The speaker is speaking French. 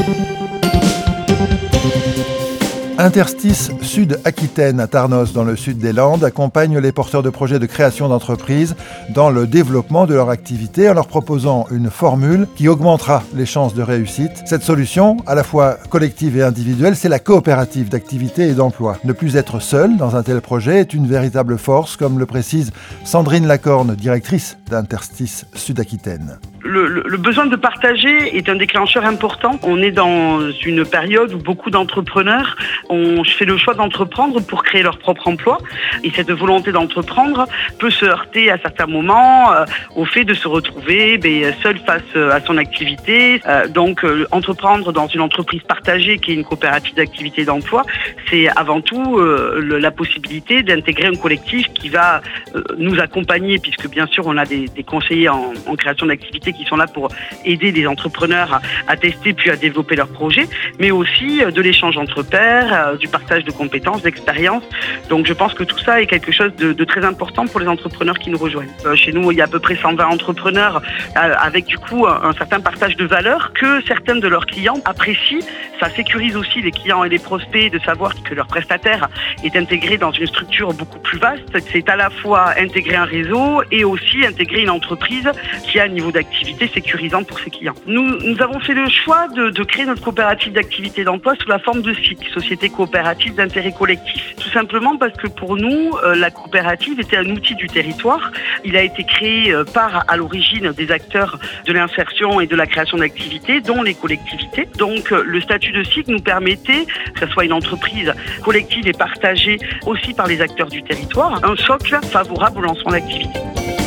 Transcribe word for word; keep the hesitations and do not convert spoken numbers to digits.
Interstice Sud-Aquitaine à Tarnos, dans le sud des Landes, accompagne les porteurs de projets de création d'entreprises dans le développement de leur activité en leur proposant une formule qui augmentera les chances de réussite. Cette solution, à la fois collective et individuelle, c'est la coopérative d'activité et d'emploi. Ne plus être seul dans un tel projet est une véritable force, comme le précise Sandrine Lacorne, directrice d'Interstice Sud-Aquitaine. Le, le, le besoin de partager est un déclencheur important. On est dans une période où beaucoup d'entrepreneurs ont fait le choix d'entreprendre pour créer leur propre emploi. Et cette volonté d'entreprendre peut se heurter à certains moments euh, au fait de se retrouver ben, seul face à son activité. Euh, donc, euh, entreprendre dans une entreprise partagée qui est une coopérative d'activité et d'emploi, c'est avant tout euh, le, la possibilité d'intégrer un collectif qui va euh, nous accompagner, puisque bien sûr on a des, des conseillers en, en création d'activité qui sont là pour aider les entrepreneurs à, à tester puis à développer leurs projets, mais aussi de l'échange entre pairs, du partage de compétences, d'expériences. Donc je pense que tout ça est quelque chose de, de très important pour les entrepreneurs qui nous rejoignent. Chez nous, il y a à peu près cent vingt entrepreneurs avec du coup un, un certain partage de valeurs que certains de leurs clients apprécient. Ça sécurise aussi les clients et les prospects de savoir que leur prestataire est intégré dans une structure beaucoup plus vaste. C'est à la fois intégrer un réseau et aussi intégrer une entreprise qui a un niveau d'activité sécurisant pour ses clients. Nous, nous avons fait le choix de, de créer notre coopérative d'activité d'emploi sous la forme de S I C, Société coopérative d'intérêt collectif. Tout simplement parce que pour nous, euh, la coopérative était un outil du territoire. Il a été créé euh, par, à l'origine, des acteurs de l'insertion et de la création d'activités, dont les collectivités. Donc, euh, le statut de S I C nous permettait, que ce soit une entreprise collective et partagée aussi par les acteurs du territoire, un socle favorable au lancement d'activités.